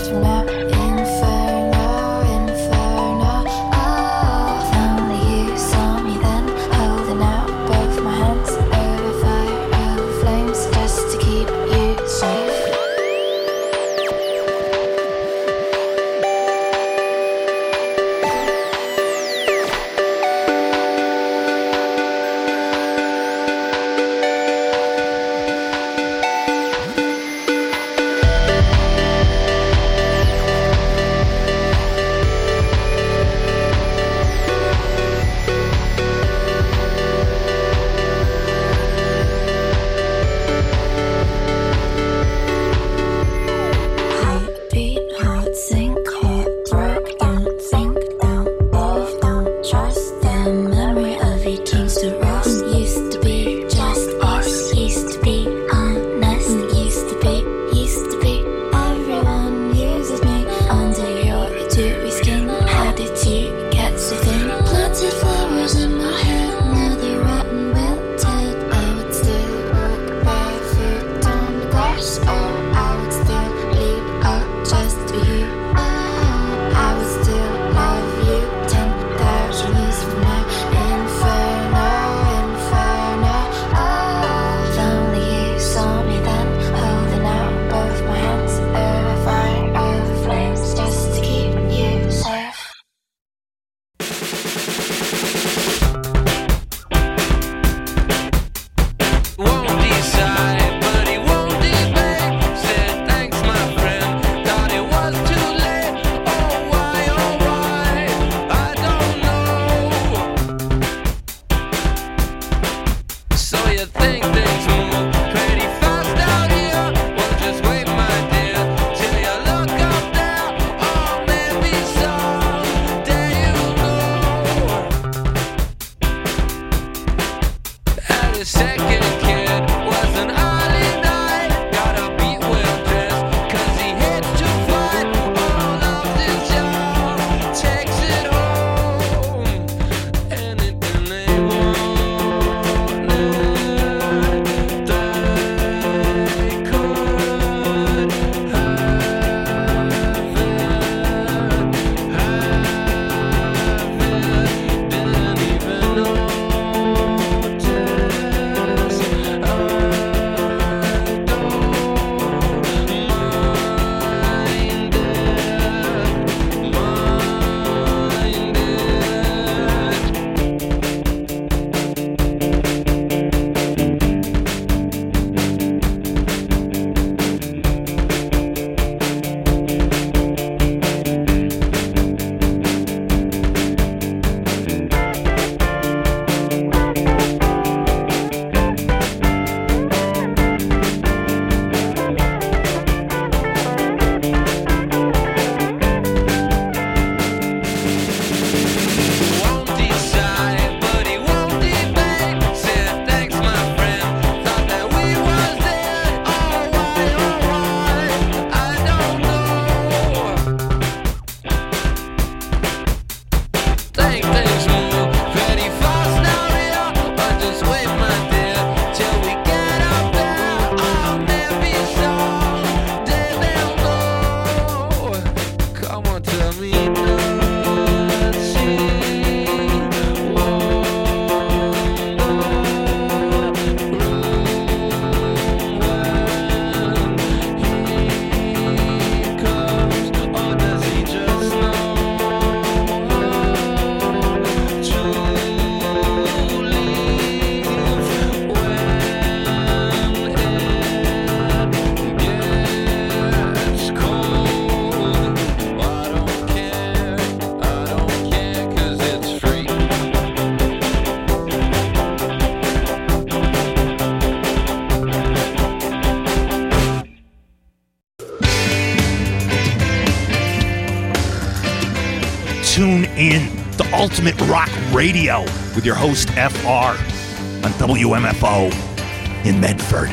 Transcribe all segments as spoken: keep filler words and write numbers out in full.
Tune in to Ultimate Rock Radio with your host, F R, on W M F O in Medford.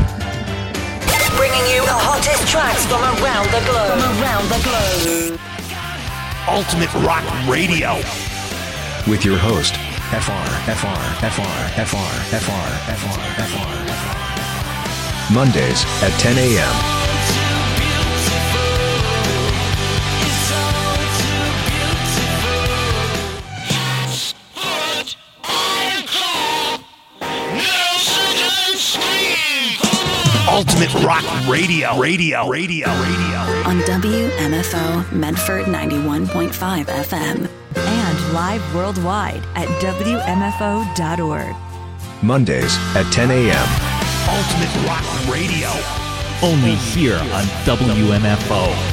Bringing you the hottest tracks from around the globe. From around the globe. Ultimate Rock Radio. With your host, F R, F R, F R, F R, F R, F R, F R, F R. Mondays at ten a.m. Ultimate Rock Radio. Radio. Radio. Radio. On W M F O Medford ninety-one point five F M. And live worldwide at W M F O dot org. Mondays at ten a.m. Ultimate Rock Radio. Only here on W M F O.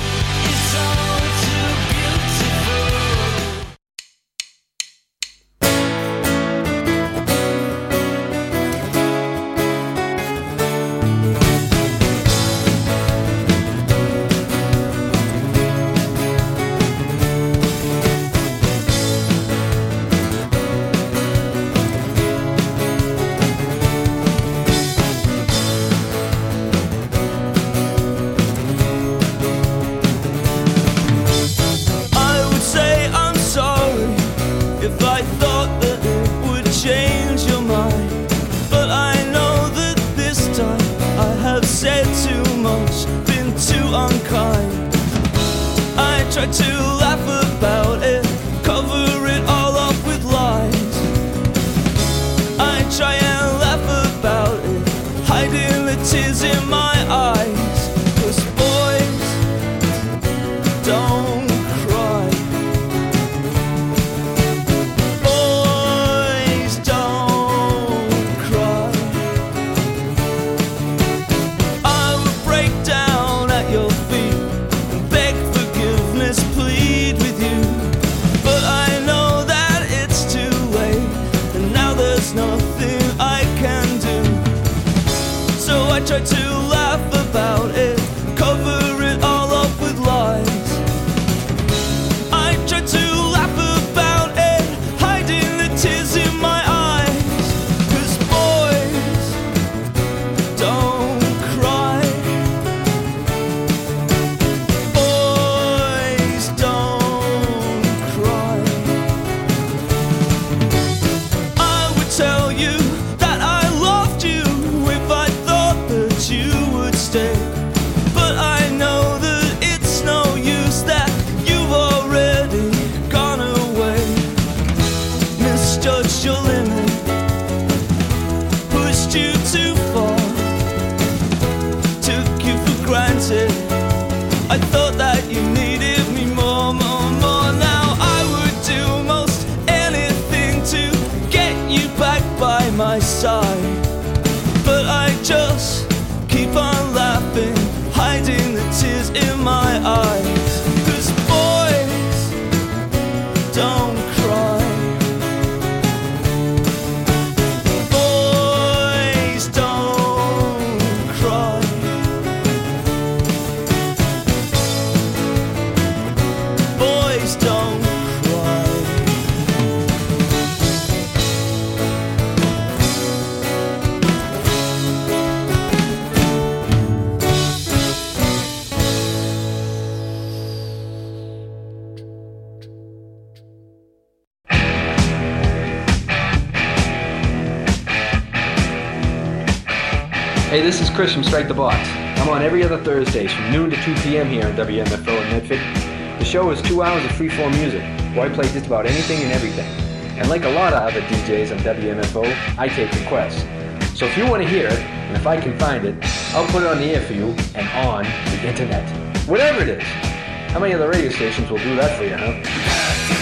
Hey, this is Chris from Strike the Box. I'm on every other Thursdays from noon to two p.m. here on W M F O in Medford. The show is two hours of free-form music, where I play just about anything and everything. And like a lot of other D Js on W M F O, I take requests. So if you want to hear it, and if I can find it, I'll put it on the air for you and on the internet. Whatever it is. How many other radio stations will do that for you, huh?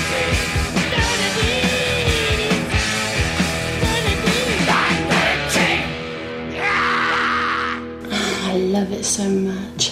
I love it so much.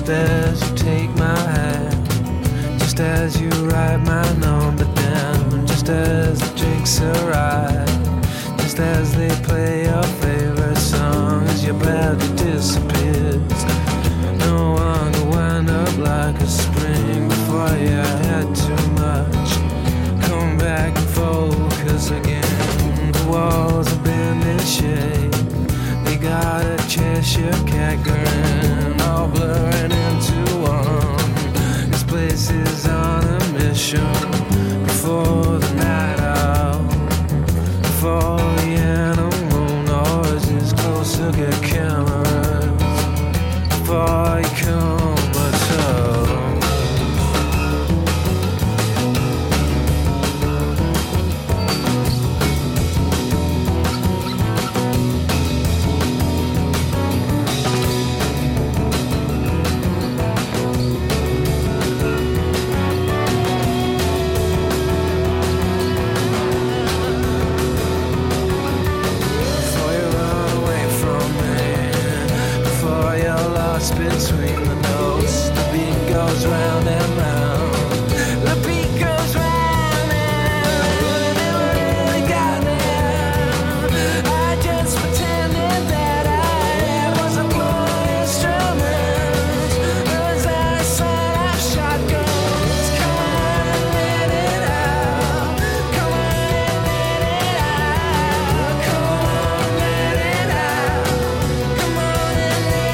just as you take my hand, just as you write my number down, just as the drinks arrive, just as they play your favorite song, as your body disappears. No one will wind up like a spring before you had too much. Come back and focus again. The walls have been in shape. They got a Cheshire cat grin, all blurring into one. This place is on a mission. Before the night out, before the animal noises closer get cameras, before you come at all. Between the notes, the beat goes round and round. The beat goes round and round. Never really got there. I just pretended that I was a blowing instrument. As I set off shotguns, come on and let it out. Come on and let it out. Come on and let it out. Come on and let it out.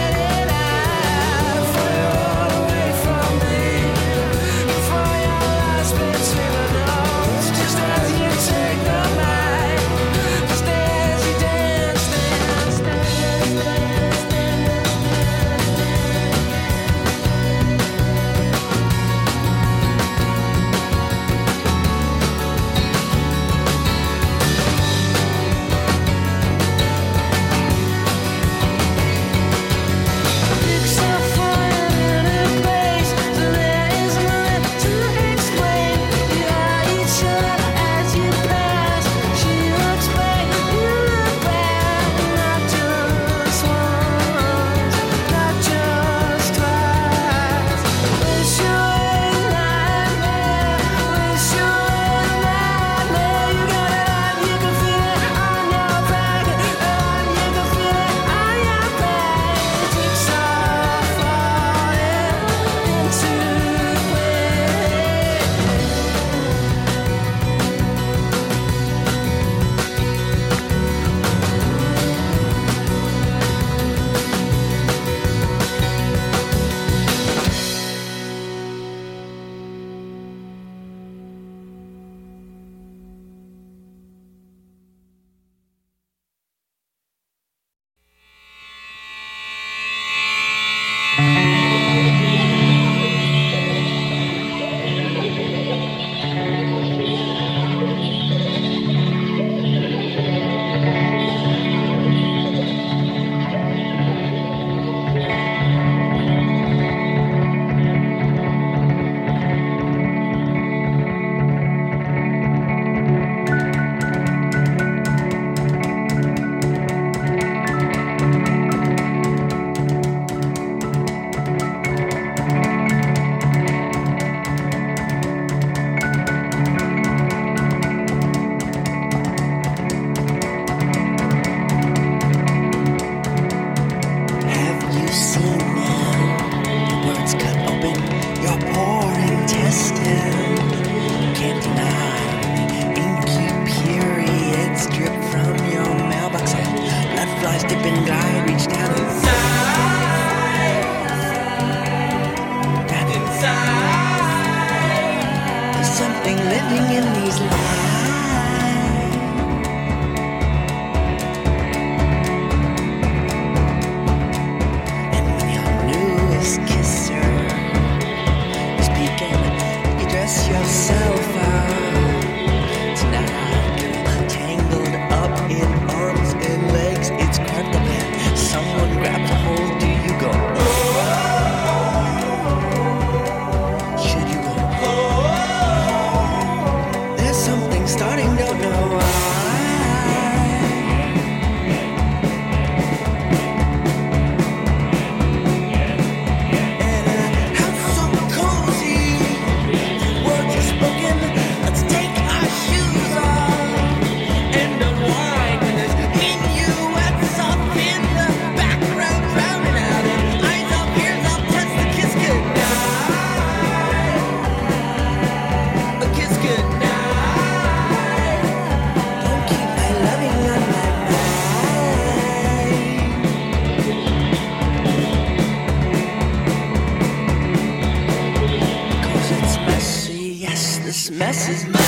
mess is mine.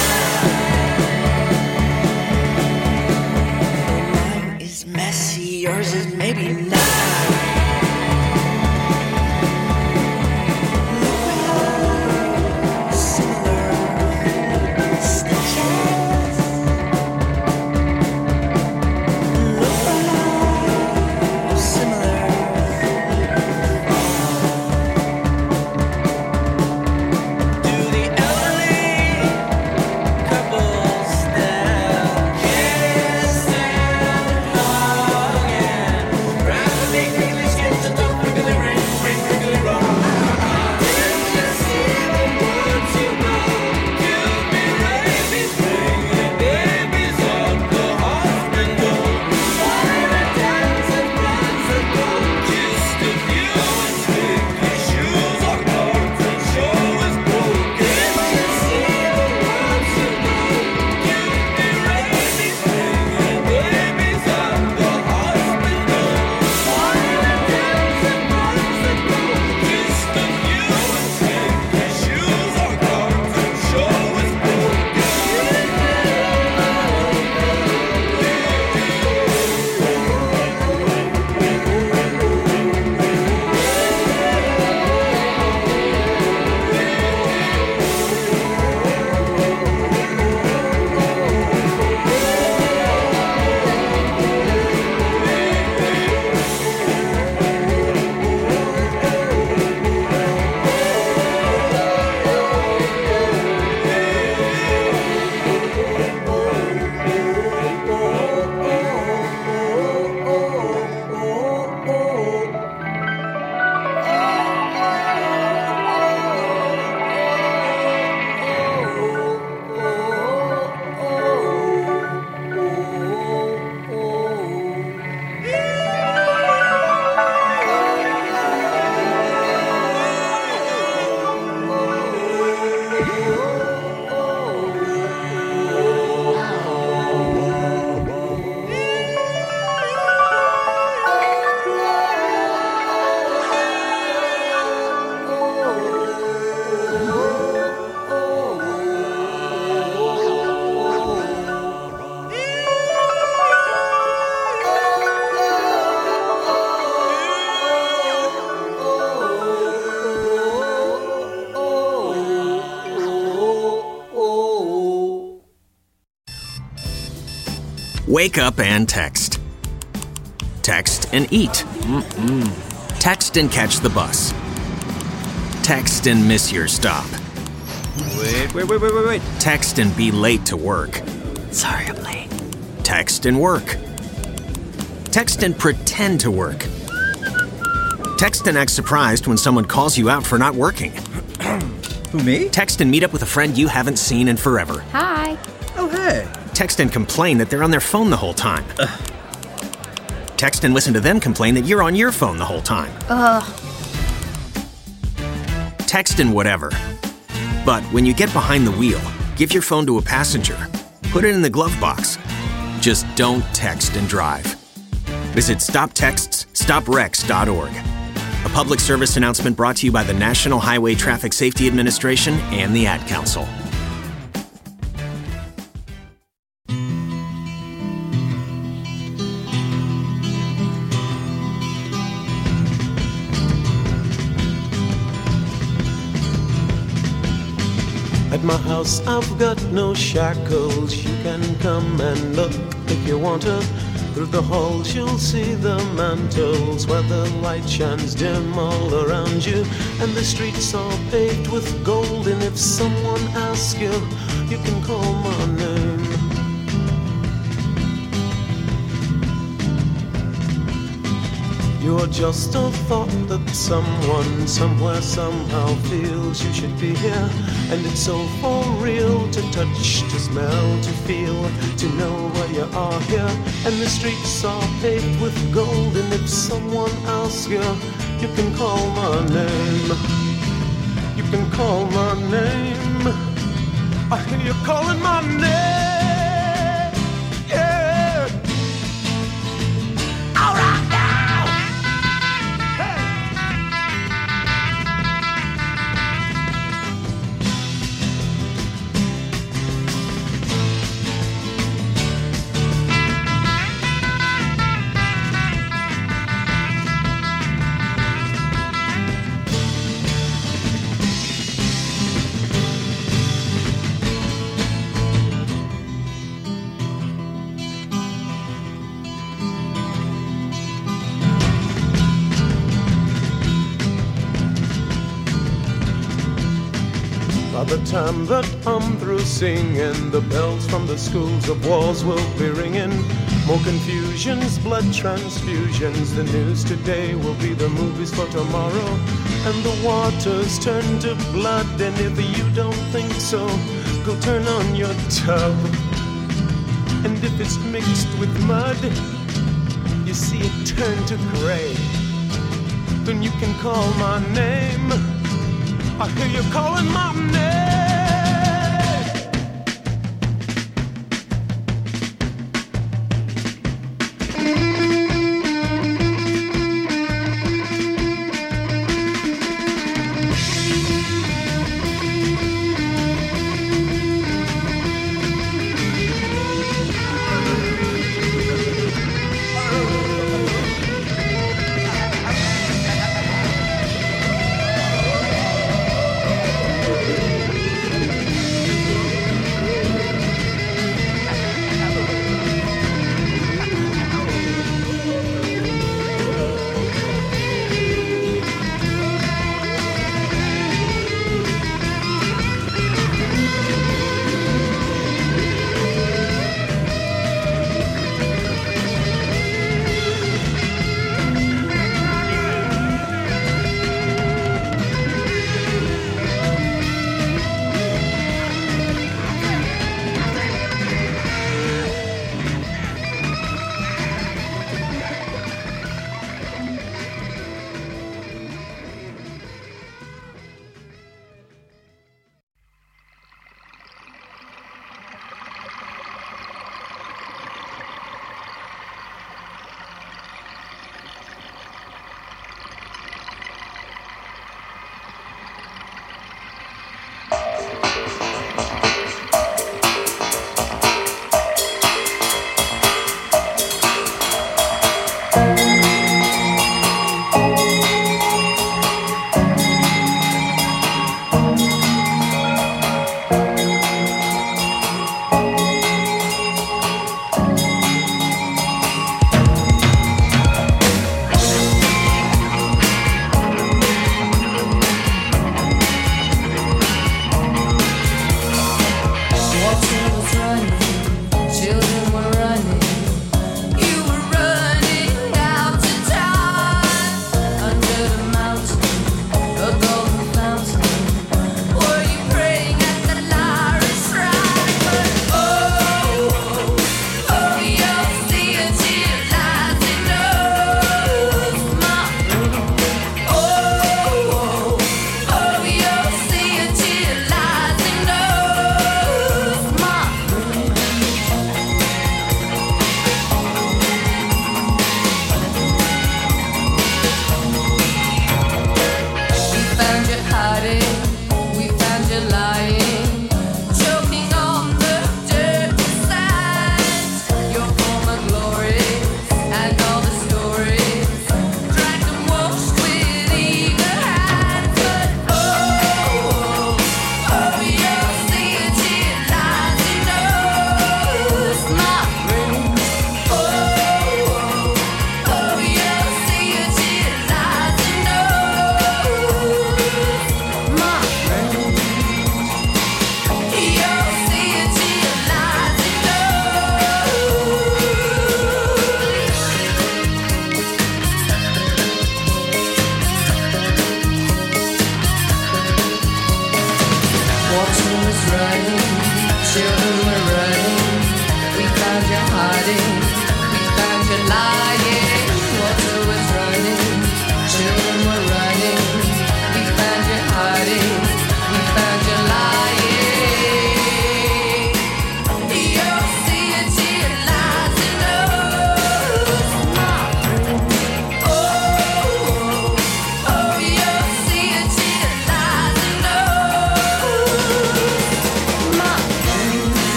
Mine is messy, yours is maybe not. Wake up and text. Text and eat. Mm-mm. Text and catch the bus. Text and miss your stop. Wait, wait, wait, wait, wait, wait. Text and be late to work. Sorry, I'm late. Text and work. Text and pretend to work. Text and act surprised when someone calls you out for not working. Who, me? Text and meet up with a friend you haven't seen in forever. Hi. Oh, hey. Text and complain that they're on their phone the whole time. Ugh. Text and listen to them complain that you're on your phone the whole time. Ugh. Text and whatever. But when you get behind the wheel, give your phone to a passenger. Put it in the glove box. Just don't text and drive. Visit stop texts stop wrecks dot org. A public service announcement brought to you by the National Highway Traffic Safety Administration and the Ad Council. At my house I've got no shackles. You can come and look if you want to. Through the halls you'll see the mantles where the light shines dim all around you. And the streets are paved with gold. And if someone asks you, you can call my name. You're just a thought that someone, somewhere, somehow feels you should be here. And it's so for real to touch, to smell, to feel, to know where you are here. And the streets are paved with gold. And if someone asks you, you can call my name. You can call my name. I hear you calling my name. Yeah. All right. By the time that I'm through singing, the bells from the schools of walls will be ringing. More confusions, blood transfusions. The news today will be the movies for tomorrow. And the waters turn to blood. And if you don't think so, go turn on your tub. And if it's mixed with mud, you see it turn to gray. Then you can call my name. I hear you calling my name.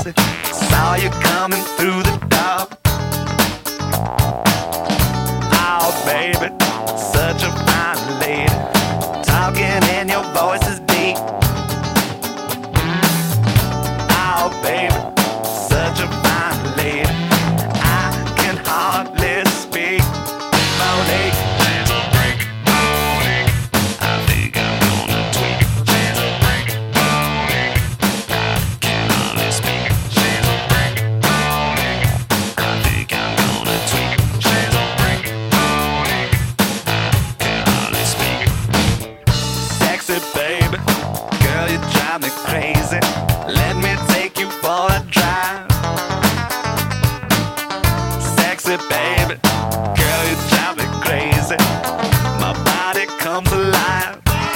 baby. Saw you coming through the door. Oh, baby, such a fine lady. Talking and your voice is deep. Oh, baby, such a fine lady. I can hardly speak. Monique. Crazy. Let me take you for a drive. Sexy baby, girl, you drive me crazy. My body comes alive.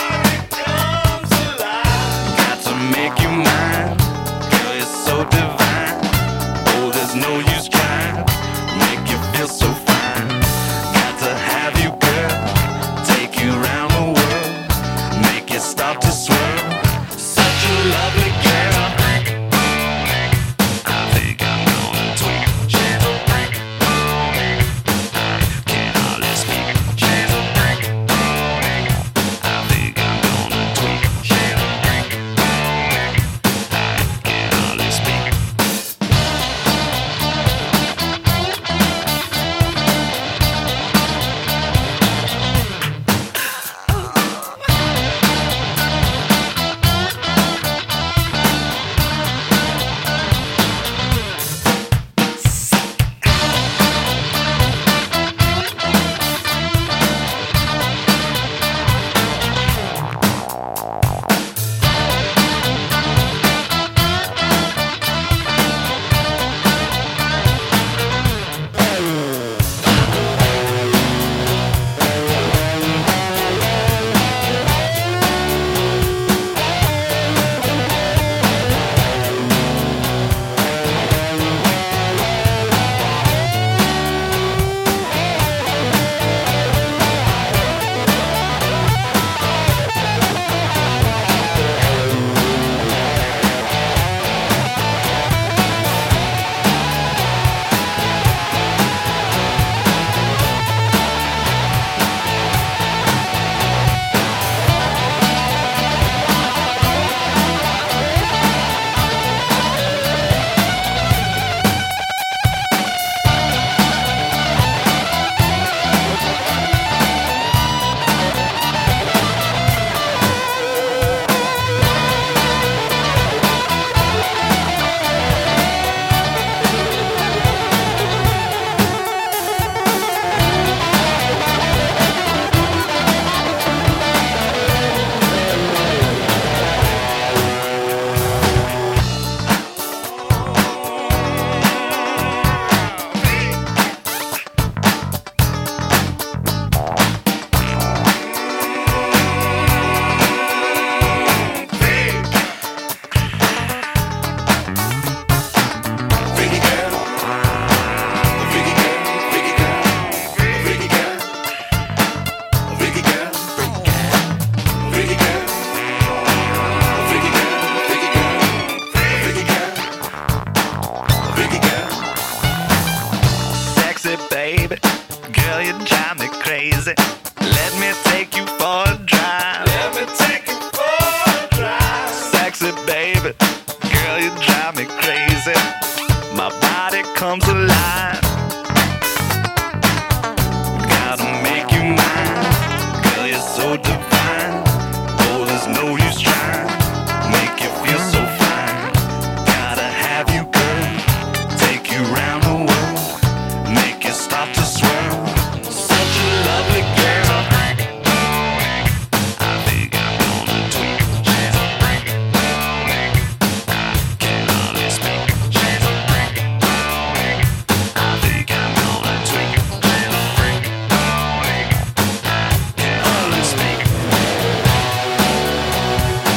Got to make you mine. Girl, you're so divine. Oh, there's no use trying. Make you feel so fine. Got to have you, girl. Take you around the world. Make you stop to swirl. Lovely girl. I think I'm gonna tweak. Can't hardly speak. I think I'm gonna tweak. Can't hardly speak. Baby, girl, you drive me crazy. Let me take you for a drive. Let me take you for a drive. Sexy baby, girl, you drive me crazy. My body comes alive. Gotta make you mine. Girl, you're so divine. Oh, there's no use trying. Make you feel so fine. Gotta have you, girl. Take you round the world. Make you stop to swirl. Such a lovely girl. I think I'm gonna tweak. Can't hardly speak. I think I'm gonna tweak. Can't hardly speak.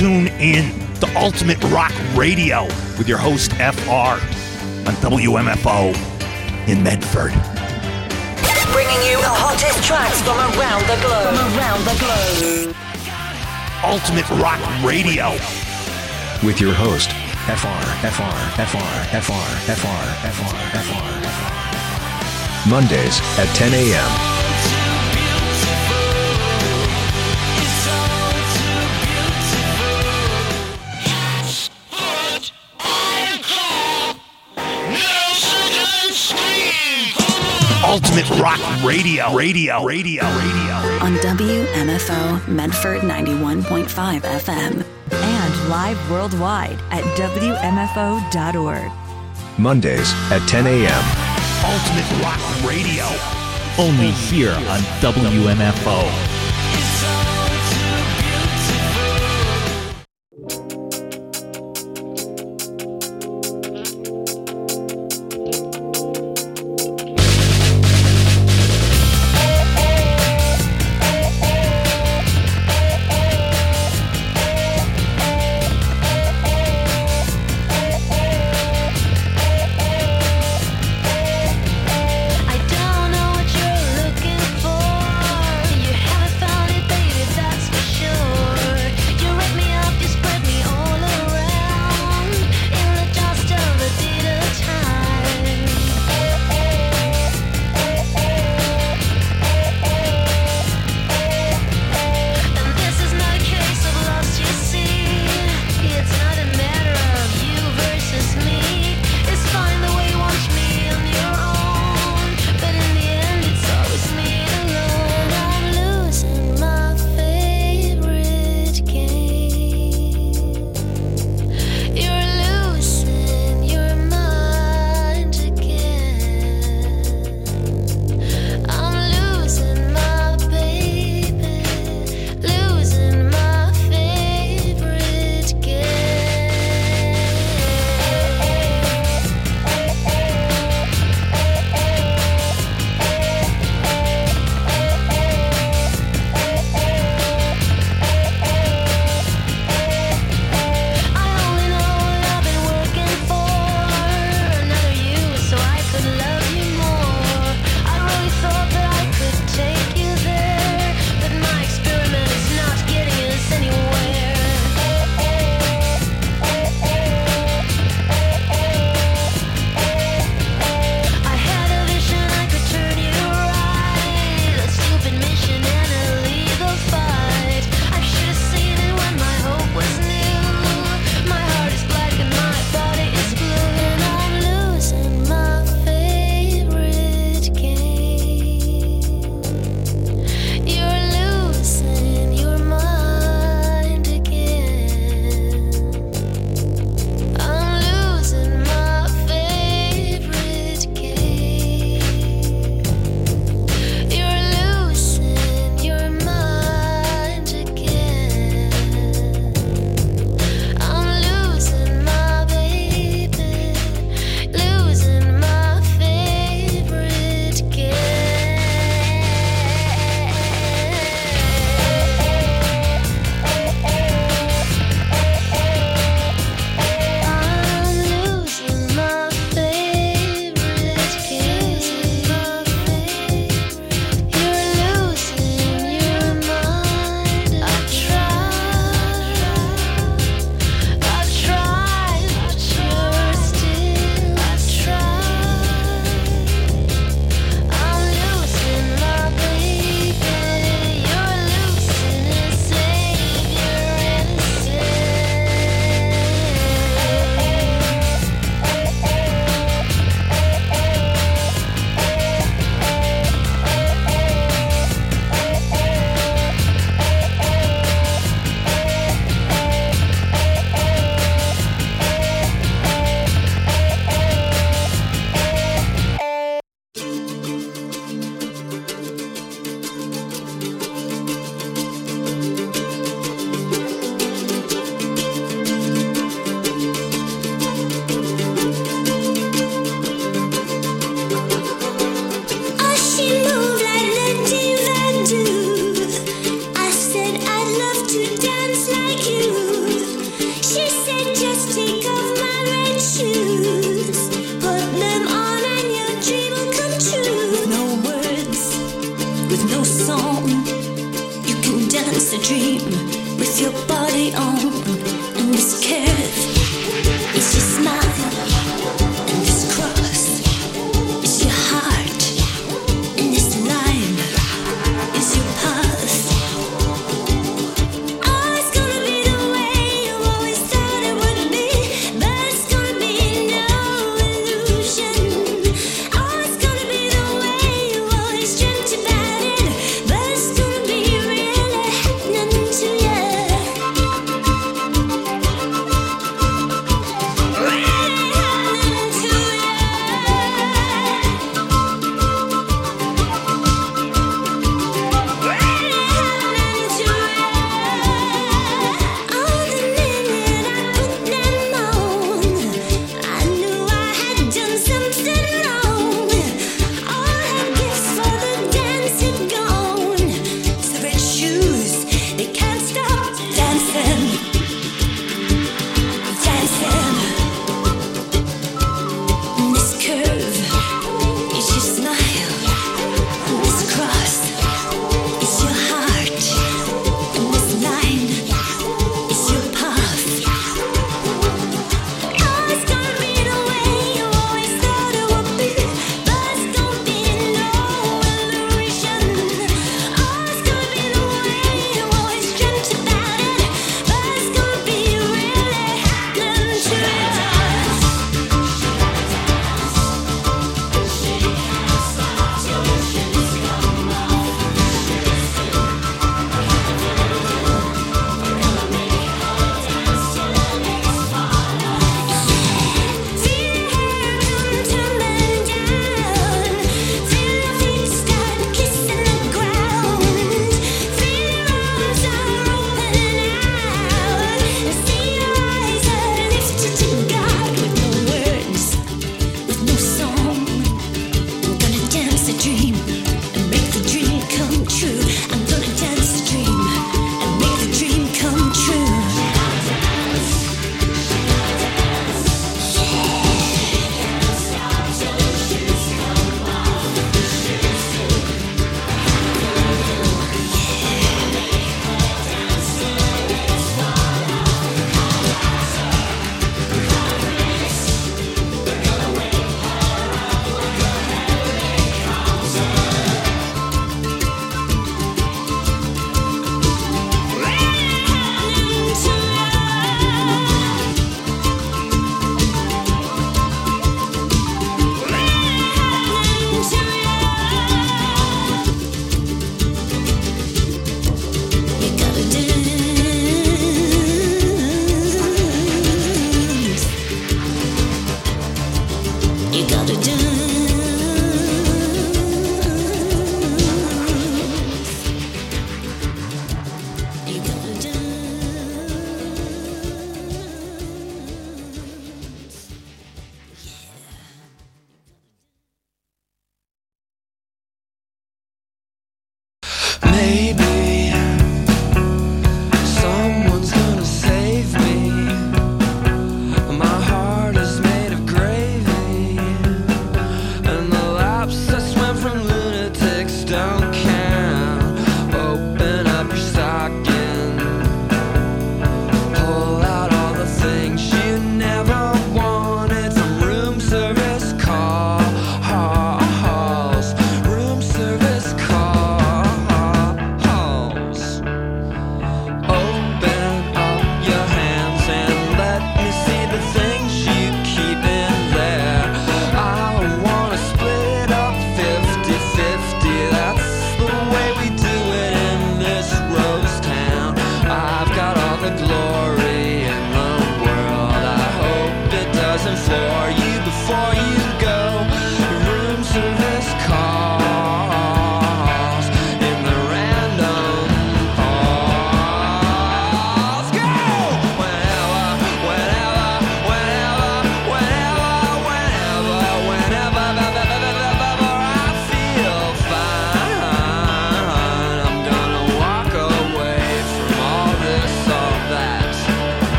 tune in to Ultimate Rock Radio with your host, F R, on W M F O in Medford. Bringing you the hottest tracks from around the globe. From around the globe. Ultimate Rock Radio. With your host, F R, F R, F R, F R, F R, F R, F R, F R. Mondays at ten a.m. Ultimate Rock Radio, radio, radio, radio. On W M F O Medford ninety-one point five F M. And live worldwide at W M F O dot org. Mondays at ten a.m. Ultimate Rock Radio. Only here on W M F O. I don't know what you're looking for. You have a song. You can dance a dream with your body on. And this curve is your smile. And this cross is your heart. And this line is your path. Oh, it's gonna be the way you always thought it would be, but it's gonna be no illusion. Oh, it's gonna be the way you always dreamt about it, but it's gonna be really happening to you.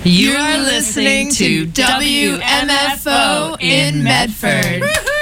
You are listening to W M F O in Medford.